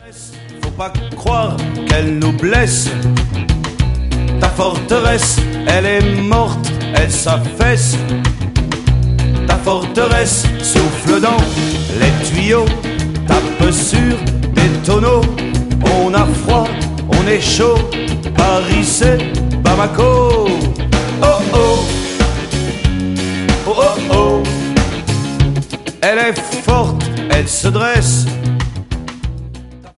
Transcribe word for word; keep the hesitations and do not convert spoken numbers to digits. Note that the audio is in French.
Faut pas croire qu'elle nous blesse. Ta forteresse, elle est morte, elle s'affaisse. Ta forteresse souffle dans les tuyaux, tape sur des tonneaux. On a froid, on est chaud, Paris c'est Bamako. Oh oh, oh oh oh. Elle est forte, elle se dresse.